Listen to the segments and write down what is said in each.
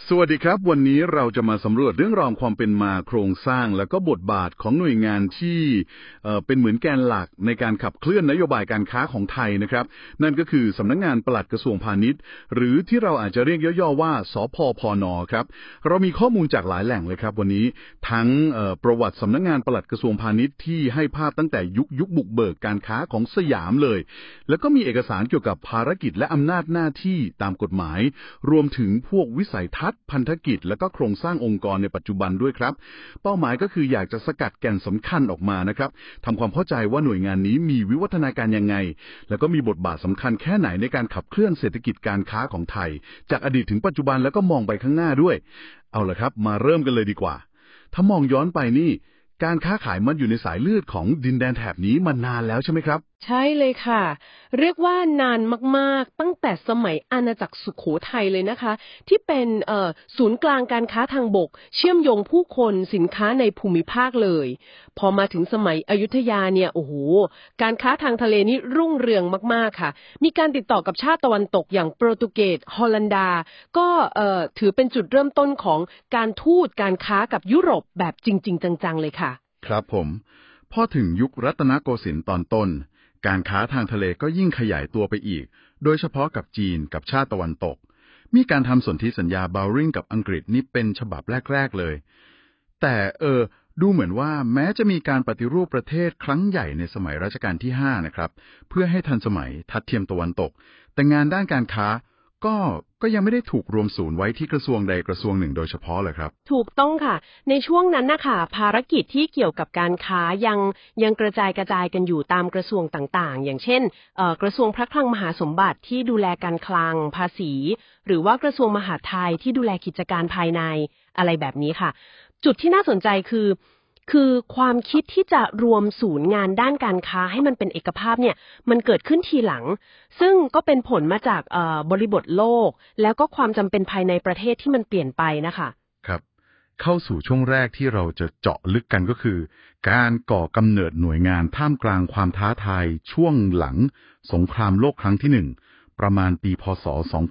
สวัสดีครับวันนี้เราจะมาสำรวจเรื่องราวความเป็นมาโครงสร้างและก็บทบาทของหน่วยงานที่เป็นเหมือนแกนหลักในการขับเคลื่อนนโยบายการค้าของไทยนะครับนั่นก็คือสำนักงานปลัดกระทรวงพาณิชย์หรือที่เราอาจจะเรียกย่อๆว่าสพพนครับเรามีข้อมูลจากหลายแหล่งเลยครับวันนี้ทั้งประวัติสำนักงานปลัดกระทรวงพาณิชย์ที่ให้ภาพตั้งแต่ยุคบุกเบิกการค้าของสยามเลยแล้วก็มีเอกสารเกี่ยวกับภารกิจและอำนาจหน้าที่ตามกฎหมายรวมถึงพวกวิสัยทัศน์พันธกิจและก็โครงสร้างองค์กรในปัจจุบันด้วยครับเป้าหมายก็คืออยากจะสกัดแก่นสำคัญออกมานะครับทำความเข้าใจว่าหน่วยงานนี้มีวิวัฒนาการยังไงแล้วก็มีบทบาทสำคัญแค่ไหนในการขับเคลื่อนเศรษฐกิจการค้าของไทยจากอดีตถึงปัจจุบันแล้วก็มองไปข้างหน้าด้วยเอาล่ะครับมาเริ่มกันเลยดีกว่าถ้ามองย้อนไปนี่การค้าขายมันอยู่ในสายเลือดของดินแดนแถบนี้มานานแล้วใช่ไหมครับใช่เลยค่ะเรียกว่านานมากๆตั้งแต่สมัยอาณาจักรสุโขทัยเลยนะคะที่เป็นศูนย์กลางการค้าทางบกเชื่อมโยงผู้คนสินค้าในภูมิภาคเลยพอมาถึงสมัยอยุธยาเนี่ยโอ้โหการค้าทางทะเลนี่รุ่งเรืองมากๆค่ะมีการติดต่อกับชาติตะวันตกอย่างโปรตุเกสฮอลันดาก็ถือเป็นจุดเริ่มต้นของการทูตการค้ากับยุโรปแบบจริงๆจังๆเลยค่ะครับผมพอถึงยุครัตนโกสินทร์ตอนต้นการค้าทางทะเลก็ยิ่งขยายตัวไปอีกโดยเฉพาะกับจีนกับชาติตะวันตกมีการทำสนธิสัญญาบาวริงกับอังกฤษนี่เป็นฉบับแรกๆเลยแต่ดูเหมือนว่าแม้จะมีการปฏิรูปประเทศครั้งใหญ่ในสมัยรัชกาลที่5นะครับเพื่อให้ทันสมัยทัดเทียมตะวันตกแต่งานด้านการค้าก็ยังไม่ได้ถูกรวมศูนย์ไว้ที่กระทรวงใดกระทรวงหนึ่งโดยเฉพาะเลยครับถูกต้องค่ะในช่วงนั้นนะคะภารกิจที่เกี่ยวกับการค้ายังกระจายกันอยู่ตามกระทรวงต่างๆอย่างเช่นกระทรวงพระคลังมหาสมบัติที่ดูแลการคลังภาษีหรือว่ากระทรวงมหาดไทยที่ดูแลกิจการภายในอะไรแบบนี้ค่ะจุดที่น่าสนใจคือความคิดที่จะรวมศูนย์งานด้านการค้าให้มันเป็นเอกภาพเนี่ยมันเกิดขึ้นทีหลังซึ่งก็เป็นผลมาจากบริบทโลกแล้วก็ความจำเป็นภายในประเทศที่มันเปลี่ยนไปนะคะครับเข้าสู่ช่วงแรกที่เราจะเจาะลึกกันก็คือการก่อกำเนิดหน่วยงานท่ามกลางความท้าทายช่วงหลังสงครามโลกครั้งที่1ประมาณปีพ.ศ.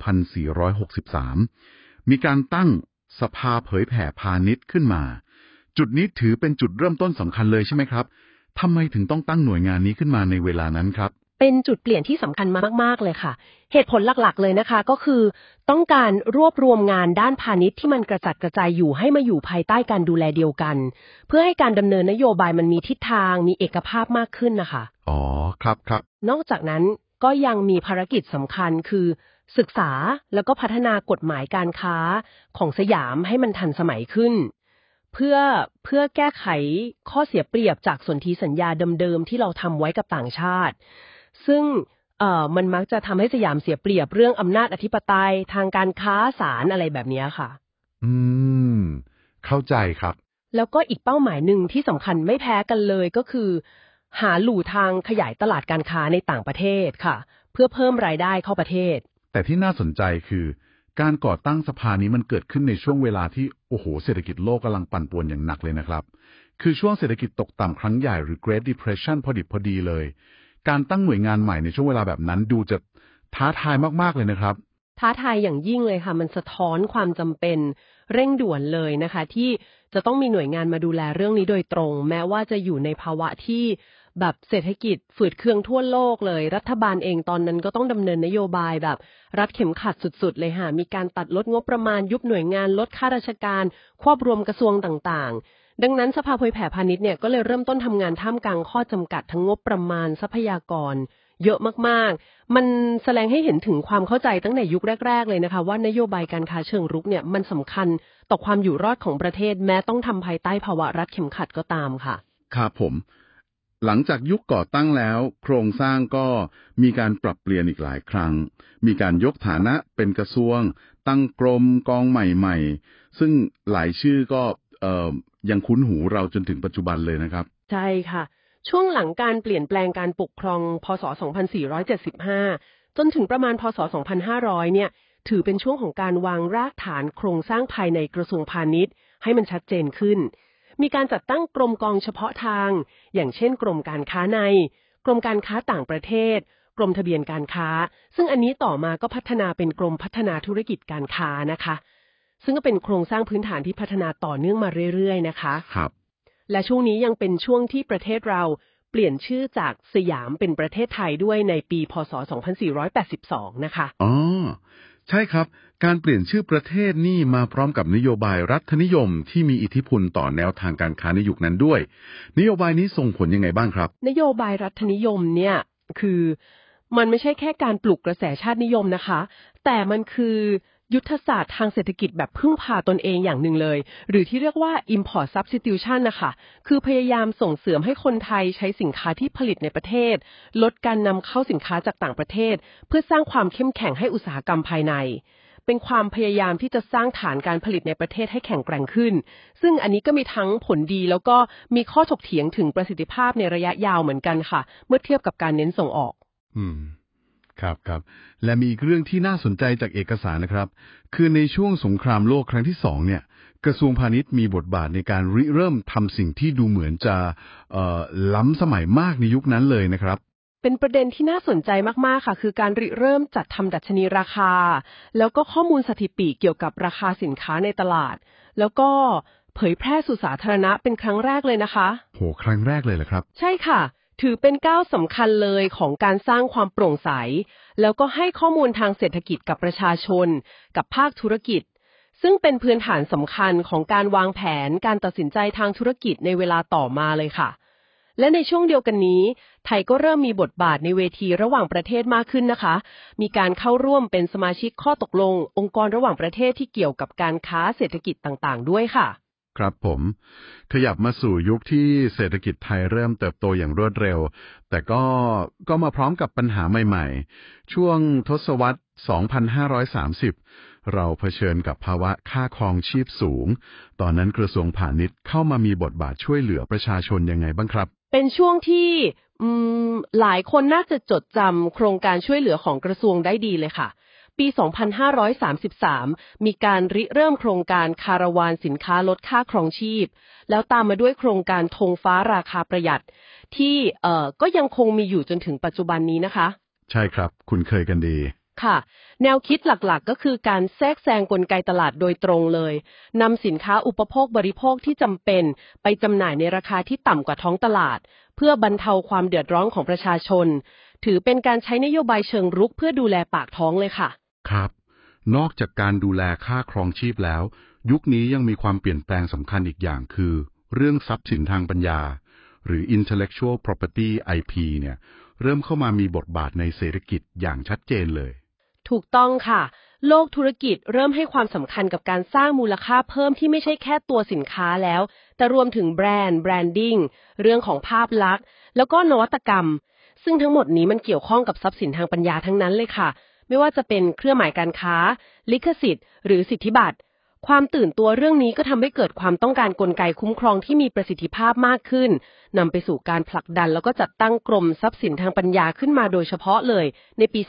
2463มีการตั้งสภาเผยแผ่พาณิชย์ขึ้นมาจุดนี้ถือเป็นจุดเริ่มต้นสำคัญเลยใช่ไหมครับทำไมถึงต้องตั้งหน่วยงานนี้ขึ้นมาในเวลานั้นครับเป็นจุดเปลี่ยนที่สำคัญมากๆเลยค่ะเหตุผลหลักๆเลยนะคะก็คือต้องการรวบรวมงานด้านพาณิชย์ที่มันกระจัดกระจายอยู่ให้มาอยู่ภายใต้การดูแลเดียวกันเพื่อให้การดำเนินนโยบายมันมีทิศทางมีเอกภาพมากขึ้นนะคะอ๋อครับนอกจากนั้นก็ยังมีภารกิจสำคัญคือศึกษาแล้วก็พัฒนากฎหมายการค้าของสยามให้มันทันสมัยขึ้นเพื่อแก้ไขข้อเสียเปรียบจากสนธิสัญญาเดิมๆที่เราทำไว้กับต่างชาติซึ่งมันมักจะทำให้สยามเสียเปรียบเรื่องอำนาจอธิปไตยทางการค้าศาลอะไรแบบนี้ค่ะอืมเข้าใจครับแล้วก็อีกเป้าหมายหนึ่งที่สำคัญไม่แพ้กันเลยก็คือหาหลู่ทางขยายตลาดการค้าในต่างประเทศค่ะเพื่อเพิ่มรายได้เข้าประเทศแต่ที่น่าสนใจคือการก่อตั้งสภานี้มันเกิดขึ้นในช่วงเวลาที่โอ้โหเศรษฐกิจโลกกำลังปั่นป่วนอย่างหนักเลยนะครับคือช่วงเศรษฐกิจตกต่ำครั้งใหญ่หรือ Great Depression พอดิบพอดีเลยการตั้งหน่วยงานใหม่ในช่วงเวลาแบบนั้นดูจะท้าทายมากๆเลยนะครับท้าทายอย่างยิ่งเลยค่ะมันสะท้อนความจำเป็นเร่งด่วนเลยนะคะที่จะต้องมีหน่วยงานมาดูแลเรื่องนี้โดยตรงแม้ว่าจะอยู่ในภาวะที่แบบเศรษฐกิจฝืดเคืองทั่วโลกเลยรัฐบาลเองตอนนั้นก็ต้องดำเนินนโยบายแบบรัดเข็มขัดสุดๆเลยค่ะมีการตัดลดงบประมาณยุบหน่วยงานลดข้าราชการควบรวมกระทรวงต่างๆดังนั้นสภาเผยแผ่พาณิชย์เนี่ยก็เลยเริ่มต้นทำงานท่ามกลางข้อจำกัดทั้งงบประมาณทรัพยากรเยอะมากๆมันแสดงให้เห็นถึงความเข้าใจตั้งแต่ยุคแรกๆเลยนะคะว่านโยบายการค้าเชิงรุกเนี่ยมันสำคัญต่อความอยู่รอดของประเทศแม้ต้องทำภายใต้ภาวะรัดเข็มขัดก็ตามค่ะครับผมหลังจากยุคก่อตั้งแล้วโครงสร้างก็มีการปรับเปลี่ยนอีกหลายครั้งมีการยกฐานะเป็นกระทรวงตั้งกรมกองใหม่ๆซึ่งหลายชื่อก็ยังคุ้นหูเราจนถึงปัจจุบันเลยนะครับใช่ค่ะช่วงหลังการเปลี่ยนแปลงการปกครองพ.ศ. 2475จนถึงประมาณพ.ศ. 2500เนี่ยถือเป็นช่วงของการวางรากฐานโครงสร้างภายในกระทรวงพาณิชย์ให้มันชัดเจนขึ้นมีการจัดตั้งกรมกองเฉพาะทางอย่างเช่นกรมการค้าในกรมการค้าต่างประเทศกรมทะเบียนการค้าซึ่งอันนี้ต่อมาก็พัฒนาเป็นกรมพัฒนาธุรกิจการค้านะคะซึ่งก็เป็นโครงสร้างพื้นฐานที่พัฒนาต่อเนื่องมาเรื่อยๆนะคะครับและช่วงนี้ยังเป็นช่วงที่ประเทศเราเปลี่ยนชื่อจากสยามเป็นประเทศไทยด้วยในปีพ.ศ. 2482นะคะอ๋อใช่ครับการเปลี่ยนชื่อประเทศนี่มาพร้อมกับนโยบายรัฐนิยมที่มีอิทธิพลต่อแนวทางการค้าในยุคนั้นด้วยนโยบายนี้ส่งผลยังไงบ้างครับนโยบายรัฐนิยมเนี่ยคือมันไม่ใช่แค่การปลุกกระแสชาตินิยมนะคะแต่มันคือยุทธศาสตร์ทางเศรษฐกิจแบบพึ่งพาตนเองอย่างหนึ่งเลยหรือที่เรียกว่า import substitution นะคะคือพยายามส่งเสริมให้คนไทยใช้สินค้าที่ผลิตในประเทศลดการนำเข้าสินค้าจากต่างประเทศเพื่อสร้างความเข้มแข็งให้อุตสาหกรรมภายในเป็นความพยายามที่จะสร้างฐานการผลิตในประเทศให้แข็งแกร่งขึ้นซึ่งอันนี้ก็มีทั้งผลดีแล้วก็มีข้อถกเถียงถึงประสิทธิภาพในระยะยาวเหมือนกันค่ะเมื่อเทียบกับการเน้นส่งออกครับและมีอีกเรื่องที่น่าสนใจจากเอกสารนะครับคือในช่วงสงครามโลกครั้งที่2เนี่ยกระทรวงพาณิชย์มีบทบาทในการริเริ่มทำสิ่งที่ดูเหมือนจะล้ำสมัยมากในยุคนั้นเลยนะครับเป็นประเด็นที่น่าสนใจมากๆค่ะคือการริเริ่มจัดทำดัชนีราคาแล้วก็ข้อมูลสถิติเกี่ยวกับราคาสินค้าในตลาดแล้วก็เผยแพร่สู่สาธารณะเป็นครั้งแรกเลยนะคะโหครั้งแรกเลยเหรอครับใช่ค่ะถือเป็นก้าวสำคัญเลยของการสร้างความโปร่งใสแล้วก็ให้ข้อมูลทางเศรษฐกิจกับประชาชนกับภาคธุรกิจซึ่งเป็นพื้นฐานสำคัญของการวางแผนการตัดสินใจทางธุรกิจในเวลาต่อมาเลยค่ะและในช่วงเดียวกันนี้ไทยก็เริ่มมีบทบาทในเวทีระหว่างประเทศมากขึ้นนะคะมีการเข้าร่วมเป็นสมาชิกข้อตกลงองค์กรระหว่างประเทศที่เกี่ยวกับการค้าเศรษฐกิจต่างๆด้วยค่ะครับผมขยับมาสู่ยุคที่เศรษฐกิจไทยเริ่มเติบโตอย่างรวดเร็วแต่ก็มาพร้อมกับปัญหาใหม่ๆช่วงทศวรรษ 2530 เราเผชิญกับภาวะค่าครองชีพสูงตอนนั้นกระทรวงพาณิชย์เข้ามามีบทบาทช่วยเหลือประชาชนยังไงบ้างครับเป็นช่วงที่หลายคนน่าจะจดจำโครงการช่วยเหลือของกระทรวงได้ดีเลยค่ะปี 2533 มีการริเริ่มโครงการคาราวานสินค้าลดค่าครองชีพแล้วตามมาด้วยโครงการธงฟ้าราคาประหยัดที่ก็ยังคงมีอยู่จนถึงปัจจุบันนี้นะคะใช่ครับคุณเคยกันดีค่ะแนวคิดหลักๆก็คือการแทรกแซงกลไกตลาดโดยตรงเลยนำสินค้าอุปโภคบริโภคที่จำเป็นไปจำหน่ายในราคาที่ต่ำกว่าท้องตลาดเพื่อบรรเทาความเดือดร้อนของประชาชนถือเป็นการใช้นโยบายเชิงรุกเพื่อดูแลปากท้องเลยค่ะครับนอกจากการดูแลค่าครองชีพแล้วยุคนี้ยังมีความเปลี่ยนแปลงสำคัญอีกอย่างคือเรื่องทรัพย์สินทางปัญญาหรือ intellectual property IP เนี่ยเริ่มเข้ามามีบทบาทในเศรษฐกิจอย่างชัดเจนเลยถูกต้องค่ะโลกธุรกิจเริ่มให้ความสำคัญกับการสร้างมูลค่าเพิ่มที่ไม่ใช่แค่ตัวสินค้าแล้วแต่รวมถึงแบรนดิ้งเรื่องของภาพลักษณ์แล้วก็นวัตกรรมซึ่งทั้งหมดนี้มันเกี่ยวข้องกับทรัพย์สินทางปัญญาทั้งนั้นเลยค่ะไม่ว่าจะเป็นเครื่องหมายการค้าลิขสิทธิ์หรือสิทธิบัตรความตื่นตัวเรื่องนี้ก็ทำให้เกิดความต้องการกลไกคุ้มครองที่มีประสิทธิภาพมากขึ้นนำไปสู่การผลักดันแล้วก็จัดตั้งกรมทรัพย์สินทางปัญญาขึ้นมาโดยเฉพาะเลยในปี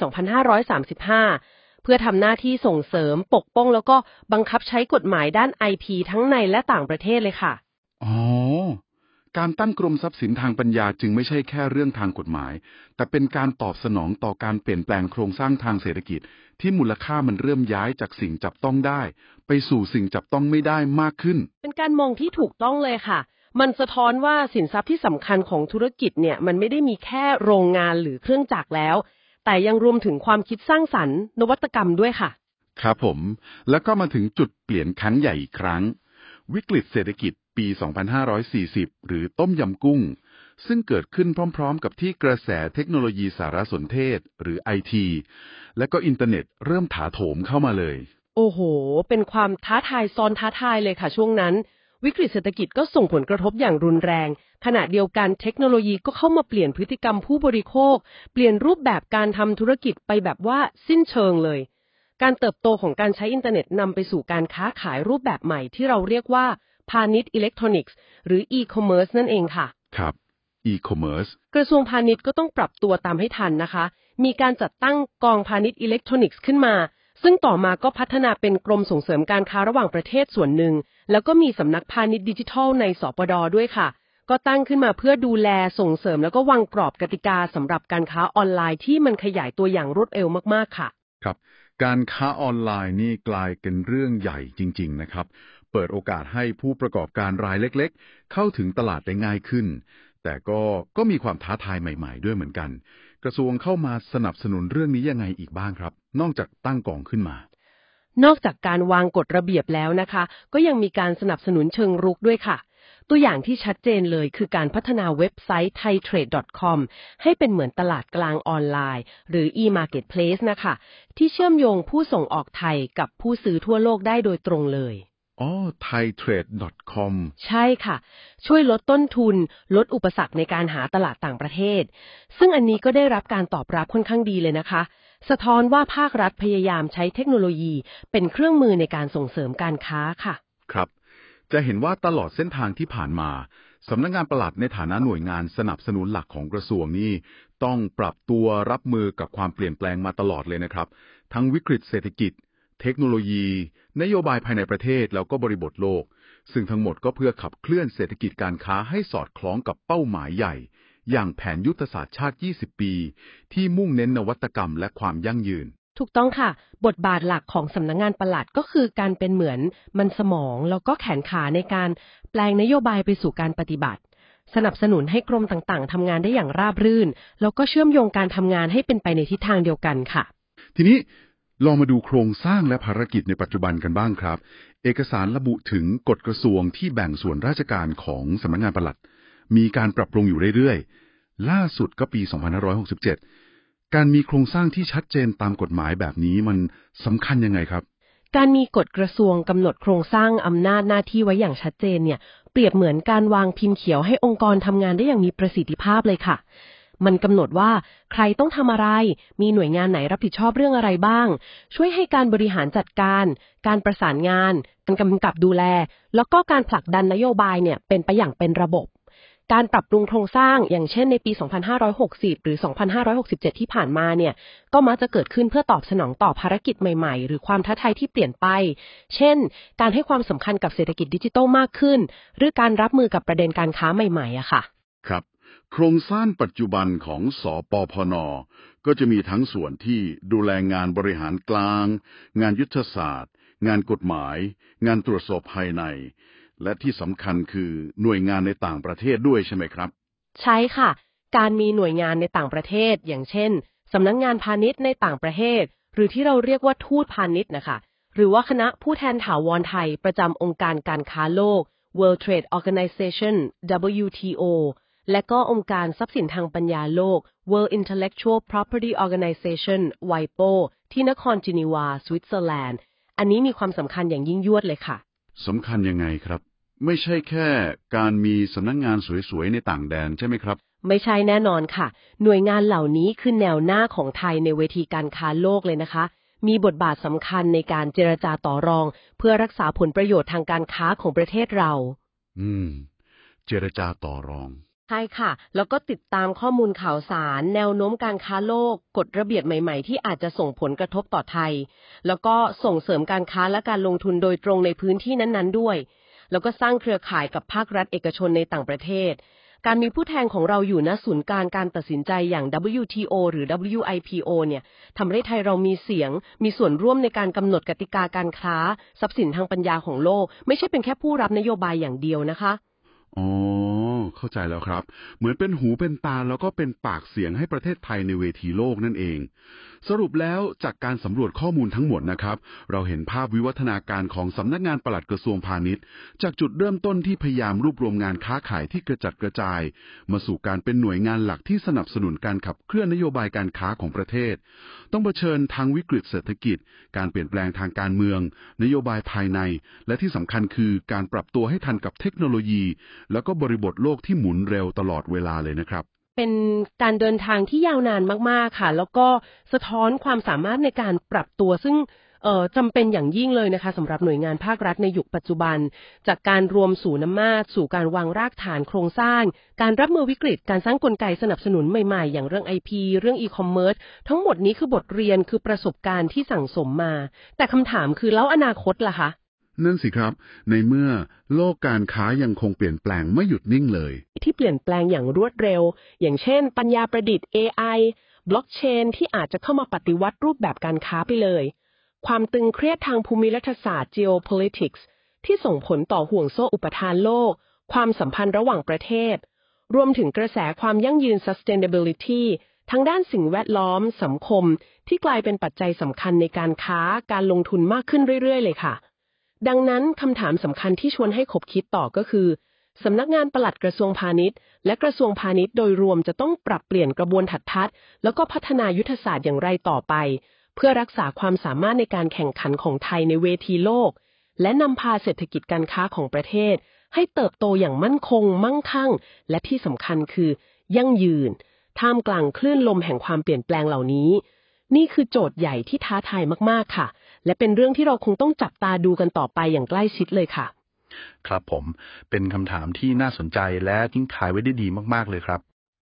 2535 เพื่อทำหน้าที่ส่งเสริมปกป้องแล้วก็บังคับใช้กฎหมายด้าน IP ทั้งในและต่างประเทศเลยค่ะอ๋อการตั้งกรมทรัพย์สินทางปัญญาจึงไม่ใช่แค่เรื่องทางกฎหมายแต่เป็นการตอบสนองต่อการเปลี่ยนแปลงโครงสร้างทางเศรษฐกิจที่มูลค่ามันเริ่มย้ายจากสิ่งจับต้องได้ไปสู่สิ่งจับต้องไม่ได้มากขึ้นเป็นการมองที่ถูกต้องเลยค่ะมันสะท้อนว่าสินทรัพย์ที่สำคัญของธุรกิจเนี่ยมันไม่ได้มีแค่โรงงานหรือเครื่องจักรแล้วแต่ยังรวมถึงความคิดสร้างสรรค์นวัตกรรมด้วยค่ะครับผมแล้วก็มาถึงจุดเปลี่ยนครั้งใหญ่อีกครั้งวิกฤตเศรษฐกิจปี 2540 หรือต้มยำกุ้งซึ่งเกิดขึ้นพร้อมๆกับที่กระแสเทคโนโลยีสารสนเทศหรือ IT และก็อินเทอร์เน็ตเริ่มถาโถมเข้ามาเลยโอ้โหเป็นความท้าทายซ้อนท้าทายเลยค่ะช่วงนั้นวิกฤตเศรษฐกิจก็ส่งผลกระทบอย่างรุนแรงขณะเดียวกันเทคโนโลยีก็เข้ามาเปลี่ยนพฤติกรรมผู้บริโภคเปลี่ยนรูปแบบการทำธุรกิจไปแบบว่าสิ้นเชิงเลยการเติบโตของการใช้อินเทอร์เน็ตนำไปสู่การค้าขายรูปแบบใหม่ที่เราเรียกว่าพาณิชย์อิเล็กทรอนิกส์หรือ e-commerce นั่นเองค่ะครับ e-commerce กระทรวงพาณิชย์ก็ต้องปรับตัวตามให้ทันนะคะมีการจัดตั้งกองพาณิชย์อิเล็กทรอนิกส์ขึ้นมาซึ่งต่อมาก็พัฒนาเป็นกรมส่งเสริมการค้าระหว่างประเทศส่วนหนึ่งแล้วก็มีสำนักพาณิชย์ดิจิทัลในสปด.ด้วยค่ะก็ตั้งขึ้นมาเพื่อดูแลส่งเสริมแล้วก็วางกรอบกติกาสำหรับการค้าออนไลน์ที่มันขยายตัวอย่างรวดเร็วมากๆค่ะครับการค้าออนไลน์นี่กลายเป็นเรื่องใหญ่จริงๆนะครับเปิดโอกาสให้ผู้ประกอบการรายเล็กๆเข้าถึงตลาดได้ง่ายขึ้นแต่ก็มีความท้าทายใหม่ๆด้วยเหมือนกันกระทรวงเข้ามาสนับสนุนเรื่องนี้ยังไงอีกบ้างครับนอกจากตั้งกองขึ้นมนอกจากการวางกฎระเบียบแล้วนะคะก็ยังมีการสนับสนุนเชิงรุกด้วยค่ะตัวอย่างที่ชัดเจนเลยคือการพัฒนาเว็บไซต์ thaitrade.com ให้เป็นเหมือนตลาดกลางออนไลน์หรือ e-marketplace นะคะที่เชื่อมโยงผู้ส่งออกไทยกับผู้ซื้อทั่วโลกได้โดยตรงเลย thaitrade.com ใช่ค่ะช่วยลดต้นทุนลดอุปสรรคในการหาตลาดต่างประเทศซึ่งอันนี้ก็ได้รับการตอบรับค่อนข้างดีเลยนะคะสะท้อนว่าภาครัฐพยายามใช้เทคโนโลยีเป็นเครื่องมือในการส่งเสริมการค้าค่ะครับจะเห็นว่าตลอดเส้นทางที่ผ่านมาสำนักงานปลัดในฐานะหน่วยงานสนับสนุนหลักของกระทรวงนี้ต้องปรับตัวรับมือกับความเปลี่ยนแปลงมาตลอดเลยนะครับทั้งวิกฤตเศรษฐกิจเทคโนโลยีนโยบายภายในประเทศแล้วก็บริบทโลกซึ่งทั้งหมดก็เพื่อขับเคลื่อนเศรษฐกิจการค้าให้สอดคล้องกับเป้าหมายใหญ่อย่างแผนยุทธศาสตร์ชาติ 20 ปีที่มุ่งเน้นนวัตกรรมและความยั่งยืนถูกต้องค่ะบทบาทหลักของสำนักงานปลัดก็คือการเป็นเหมือนมันสมองแล้วก็แขนขาในการแปลงนโยบายไปสู่การปฏิบัติสนับสนุนให้กรมต่างๆทำงานได้อย่างราบรื่นแล้วก็เชื่อมโยงการทำงานให้เป็นไปในทิศทางเดียวกันค่ะทีนี้ลองมาดูโครงสร้างและภารกิจในปัจจุบันกันบ้างครับเอกสารระบุถึงกฎกระทรวงที่แบ่งส่วนราชการของสำนักงานปลัดมีการปรับปรุงอยู่เรื่อยๆล่าสุดก็ปี 2567 การมีโครงสร้างที่ชัดเจนตามกฎหมายแบบนี้มันสำคัญยังไงครับการมีกฎกระทรวงกำหนดโครงสร้างอำนาจหน้าที่ไว้อย่างชัดเจนเนี่ยเปรียบเหมือนการวางพิมพ์เขียวให้องค์กรทำงานได้อย่างมีประสิทธิภาพเลยค่ะมันกำหนดว่าใครต้องทำอะไรมีหน่วยงานไหนรับผิดชอบเรื่องอะไรบ้างช่วยให้การบริหารจัดการการประสานงานการกำกับดูแลแล้วก็การผลักดันนโยบายเนี่ยเป็นไปอย่างเป็นระบบการปรับปรุงโครงสร้างอย่างเช่นในปี 2560 หรือ 2567 ที่ผ่านมาเนี่ยก็มักจะเกิดขึ้นเพื่อตอบสนองต่อภารกิจใหม่ๆหรือความท้าทายที่เปลี่ยนไปเช่นการให้ความสำคัญกับเศรษฐกิจดิจิทัลมากขึ้นหรือการรับมือกับประเด็นการค้าใหม่ๆอะค่ะครับโครงสร้างปัจจุบันของสปพน.ก็จะมีทั้งส่วนที่ดูแลงานบริหารกลางงานยุทธศาสตร์งานกฎหมายงานตรวจสอบภายในและที่สำคัญคือหน่วยงานในต่างประเทศด้วยใช่ไหมครับใช่ค่ะการมีหน่วยงานในต่างประเทศอย่างเช่นสำนักงานพาณิชย์ในต่างประเทศหรือที่เราเรียกว่าทูตพาณิชย์นะคะหรือว่าคณะผู้แทนถาวรไทยประจำองค์การการค้าโลก World Trade Organization WTO และก็องค์การทรัพย์สินทางปัญญาโลก World Intellectual Property Organization WIPO ที่นครจินีวาสวิตเซอร์แลนด์อันนี้มีความสำคัญอย่างยิ่งยวดเลยค่ะสำคัญยังไงครับไม่ใช่แค่การมีสำนักงานสวยๆในต่างแดนใช่ไหมครับไม่ใช่แน่นอนค่ะหน่วยงานเหล่านี้คือแนวหน้าของไทยในเวทีการค้าโลกเลยนะคะมีบทบาทสำคัญในการเจรจาต่อรองเพื่อรักษาผลประโยชน์ทางการค้าของประเทศเราเจรจาต่อรองใช่ค่ะแล้วก็ติดตามข้อมูลข่าวสารแนวโน้มการค้าโลกกฎระเบียบใหม่ๆที่อาจจะส่งผลกระทบต่อไทยแล้วก็ส่งเสริมการค้าและการลงทุนโดยตรงในพื้นที่นั้นๆด้วยแล้วก็สร้างเครือข่ายกับภาครัฐเอกชนในต่างประเทศการมีผู้แทนของเราอยู่ณศูนย์กลางการตัดสินใจอย่าง WTO หรือ WIPO เนี่ยทำให้ไทยเรามีเสียงมีส่วนร่วมในการกำหนดกติกาการค้าทรัพย์สินทางปัญญาของโลกไม่ใช่เป็นแค่ผู้รับนโยบายอย่างเดียวนะคะอ๋อเข้าใจแล้วครับเหมือนเป็นหูเป็นตาแล้วก็เป็นปากเสียงให้ประเทศไทยในเวทีโลกนั่นเองสรุปแล้วจากการสำรวจข้อมูลทั้งหมดนะครับเราเห็นภาพวิวัฒนาการของสำนักงานปลัดกระทรวงพาณิชย์จากจุดเริ่มต้นที่พยายามรวบรวมงานค้าขายที่กระจัดกระจายมาสู่การเป็นหน่วยงานหลักที่สนับสนุนการขับเคลื่อนนโยบายการค้าของประเทศต้องเผชิญทางวิกฤตเศรษฐกิจการเปลี่ยนแปลงทางการเมืองนโยบายภายในและที่สำคัญคือการปรับตัวให้ทันกับเทคโนโลยีแล้วก็บริบทโลกที่หมุนเร็วตลอดเวลาเลยนะครับเป็นการเดินทางที่ยาวนานมากๆค่ะแล้วก็สะท้อนความสามารถในการปรับตัวซึ่งจำเป็นอย่างยิ่งเลยนะคะสำหรับหน่วยงานภาครัฐในยุคปัจจุบันจากการรวมศูนย์อำนาจสู่การวางรากฐานโครงสร้างการรับมือวิกฤตการสร้างกลไกสนับสนุนใหม่ๆอย่างเรื่อง IP เรื่อง e-commerce ทั้งหมดนี้คือบทเรียนคือประสบการณ์ที่สั่งสมมาแต่คำถามคือแล้วอนาคตล่ะคะนั่นสิครับในเมื่อโลกการค้ายังคงเปลี่ยนแปลงไม่หยุดนิ่งเลยที่เปลี่ยนแปลงอย่างรวดเร็วอย่างเช่นปัญญาประดิษฐ์ AI บล็อกเชนที่อาจจะเข้ามาปฏิวัติรูปแบบการค้าไปเลยความตึงเครียดทางภูมิรัฐศาสตร์ geopolitics ที่ส่งผลต่อห่วงโซ่อุปทานโลกความสัมพันธ์ระหว่างประเทศรวมถึงกระแสความยั่งยืน sustainability ทั้งด้านสิ่งแวดล้อมสังคมที่กลายเป็นปัจจัยสำคัญในการค้าการลงทุนมากขึ้นเรื่อยๆเลยค่ะดังนั้นคำถามสำคัญที่ชวนให้คบคิดต่อก็คือสำนักงานปลัดกระทรวงพาณิชย์และกระทรวงพาณิชย์โดยรวมจะต้องปรับเปลี่ยนกระบวนทัศน์แล้วก็พัฒนายุทธศาสตร์อย่างไรต่อไปเพื่อรักษาความสามารถในการแข่งขันของไทยในเวทีโลกและนำพาเศรษฐกิจการค้าของประเทศให้เติบโตอย่างมั่นคงมั่งคั่งและที่สำคัญคือยั่งยืนท่ามกลางคลื่นลมแห่งความเปลี่ยนแปลงเหล่านี้นี่คือโจทย์ใหญ่ที่ท้าทายมากๆค่ะและเป็นเรื่องที่เราคงต้องจับตาดูกันต่อไปอย่างใกล้ชิดเลยค่ะครับผมเป็นคำถามที่น่าสนใจและทิ้งท้ายไว้ได้ดีมากๆเลยครับ